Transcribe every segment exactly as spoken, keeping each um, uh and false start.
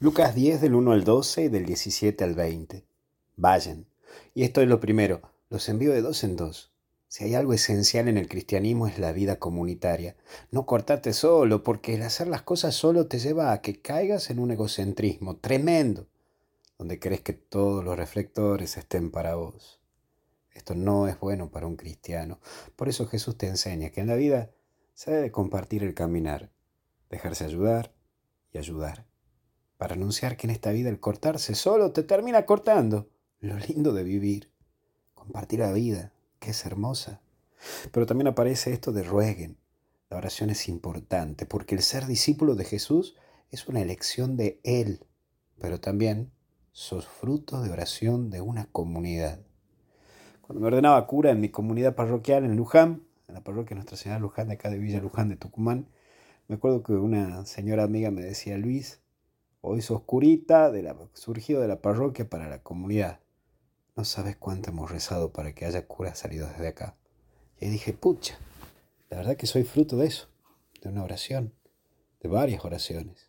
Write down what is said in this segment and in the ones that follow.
Lucas diez del uno al doce y del diecisiete al veinte. Vayan. Y esto es lo primero, los envío de dos en dos. Si hay algo esencial en el cristianismo es la vida comunitaria. No cortarte solo, porque el hacer las cosas solo te lleva a que caigas en un egocentrismo tremendo, donde crees que todos los reflectores estén para vos. Esto no es bueno para un cristiano. Por eso Jesús te enseña que en la vida se debe compartir el caminar, dejarse ayudar y ayudar, para anunciar que en esta vida el cortarse solo te termina cortando. Lo lindo de vivir, compartir la vida, que es hermosa. Pero también aparece esto de rueguen. La oración es importante porque el ser discípulo de Jesús es una elección de Él, pero también sos fruto de oración de una comunidad. Cuando me ordenaba cura en mi comunidad parroquial en Luján, en la parroquia Nuestra Señora de Luján de acá de Villa Luján de Tucumán, me acuerdo que una señora amiga me decía: Luis, hoy sos curita de la, surgido de la parroquia para la comunidad. No sabes cuánto hemos rezado para que haya curas salidos desde acá. Y ahí dije, pucha, la verdad que soy fruto de eso, de una oración, de varias oraciones.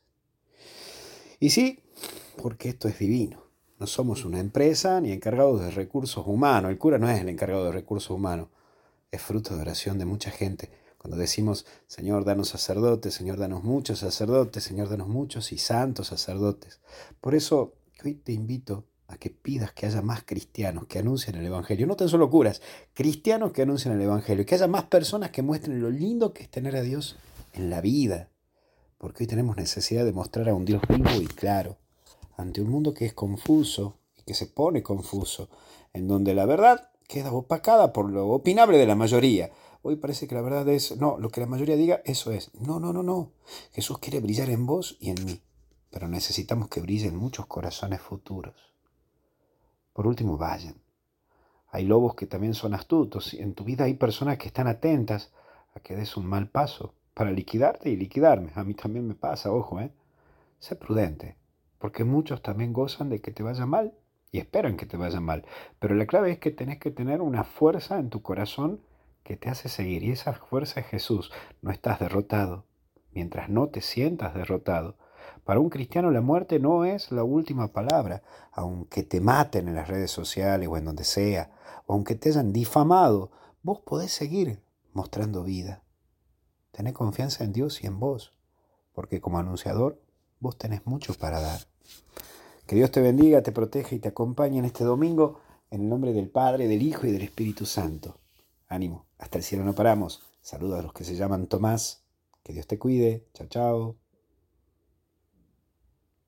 Y sí, porque esto es divino. No somos una empresa ni encargados de recursos humanos. El cura no es el encargado de recursos humanos. Es fruto de oración de mucha gente. Cuando decimos, Señor, danos sacerdotes, Señor, danos muchos sacerdotes, Señor, danos muchos y santos sacerdotes. Por eso, hoy te invito a que pidas que haya más cristianos que anuncien el Evangelio. No tan solo curas, cristianos que anuncien el Evangelio. Que haya más personas que muestren lo lindo que es tener a Dios en la vida. Porque hoy tenemos necesidad de mostrar a un Dios vivo y claro, ante un mundo que es confuso y que se pone confuso, en donde la verdad queda opacada por lo opinable de la mayoría. Hoy parece que la verdad es, no, lo que la mayoría diga, eso es. No, no, no, no. Jesús quiere brillar en vos y en mí, pero necesitamos que brille en muchos corazones futuros. Por último, vayan. Hay lobos que también son astutos. En tu vida hay personas que están atentas a que des un mal paso para liquidarte y liquidarme. A mí también me pasa, ojo, ¿eh? Sé prudente, porque muchos también gozan de que te vaya mal y esperan que te vaya mal. Pero la clave es que tenés que tener una fuerza en tu corazón que te hace seguir. Y esa fuerza es Jesús. No estás derrotado mientras no te sientas derrotado. Para un cristiano la muerte no es la última palabra, aunque te maten en las redes sociales o en donde sea, o aunque te hayan difamado, vos podés seguir mostrando vida. Tené confianza en Dios y en vos, porque como anunciador vos tenés mucho para dar. Que Dios te bendiga, te proteja y te acompañe en este domingo, en el nombre del Padre, del Hijo y del Espíritu Santo. Ánimo, hasta el cielo no paramos. Saludos a los que se llaman Tomás. Que Dios te cuide. Chao, chao.